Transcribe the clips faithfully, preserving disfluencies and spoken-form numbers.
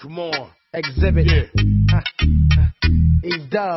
Come on. Exhibit. Yeah. E-Dub.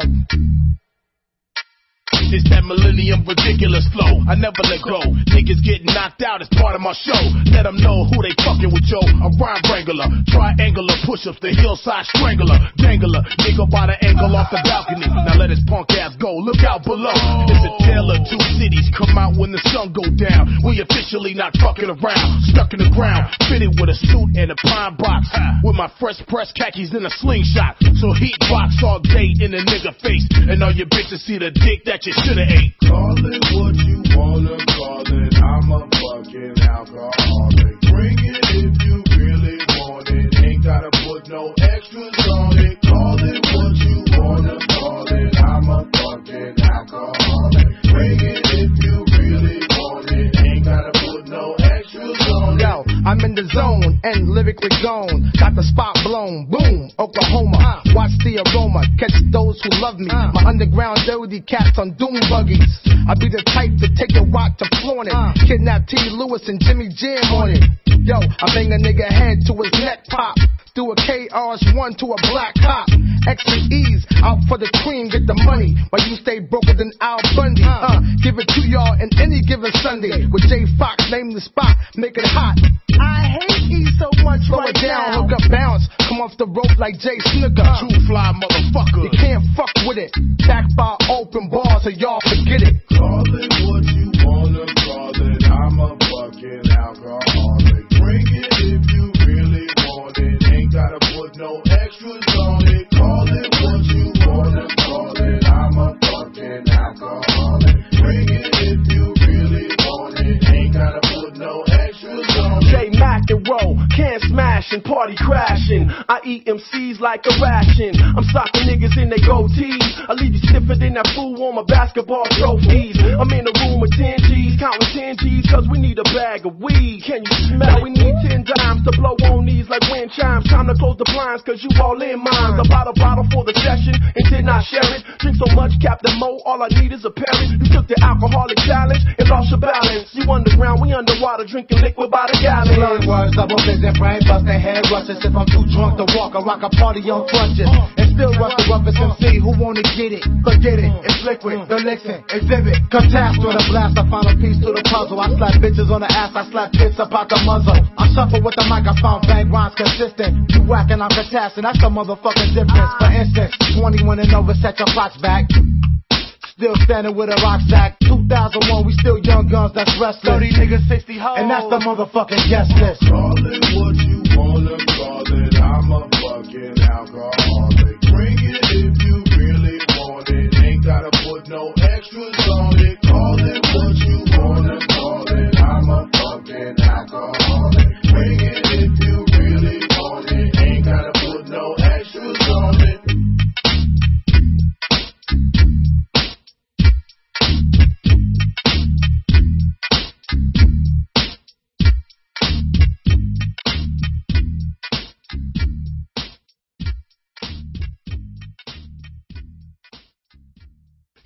It's that millennium ridiculous flow. I never let go. Niggas getting knocked out as part of my show. Let them know who they fucking with, yo. A rhyme wrangler, triangular push-ups, the hillside strangler, dangler, nigga by the angle off the balcony. Now let his punk ass go. Look out below. It's a tale of two cities. Come out when the sun go down. We officially not fucking around. Stuck in the ground, fitted with a suit and a pine box, with my fresh press khakis in a slingshot. So heat box all day in a nigga face, and all your bitches see the dick that you shoulda ate. Call it what you wanna call it. I'm a fucking alcoholic. Bring it if you really want it. Ain't gotta put no extras on it. Call it what you wanna call it. I'm a fucking alcoholic. Bring it if you really want it. Ain't gotta put no extras on it. Yo, I'm in the zone and lyrically gone. Got the spot blown. Boom, Oklahoma. Watch the aroma. Catch those who love me. My underground dirty cats on doom buggies. I be the type to take a rock to flaunt it. Kidnap T. Lewis and Jimmy Jam on it. Yo, I bang a nigga head to his neck pop. Through a K R S one to a black cop. X and E's out for the cream, get the money. While you stay broker than Al Bundy. Uh, give it to y'all in any given Sunday. With Jay Fox, name the spot, make it hot. I hate E so much. Slow right it down, now. Hook up, bounce. Come off the rope like Jay Snooker. Uh, True fly motherfucker. You can't fuck with it. Back by open bar, so y'all forget it. Call it what you wanna call it. I'm a fucking alcoholic. Bring it if you really want it. Ain't gotta put no extras on it. Call it what you wanna call it. I'm a fucking alcoholic. Bring it if you really want it. Ain't gotta put no extras on it. J Mac and roll, can smash and party crashing. I eat M Cs like a ration. I'm socking niggas in their goatees. I leave you stiffer than that fool on my basketball trophies. I'm in a room with ten G's, counting ten G's, cause we need a bag of weed. Can you smell it? We need ten dimes to blow on these like wind chimes. Time to close the blinds, cause you all in mines. I bought a bottle for the session and did not share it. Drink so much, Captain Mo, all I need is a parrot. You took the alcoholic challenge and lost your balance. You underground, we underwater, drinking liquid by the gallon. Learn words, double vision, brain busting, head rushes. If I'm too drunk to walk, I rock a party on crutches. And still rush the roughest M C who wanna get it. Forget it, it's liquid, the Lixin, exhibit. Catastrophe, the blast, I find a piece to the puzzle. I slap bitches on the ass, I slap tits up out the muzzle. I shuffle with the mic, I found bang rhymes consistent. You whacking, I'm catastrophe, that's the motherfucking difference. For instance, twenty-one and over, set your clocks back. Still standing with a rock sack. two thousand one, we still young guns, that's restless. thirty niggas, sixty hoes. And that's the motherfucking guest list. Call it what you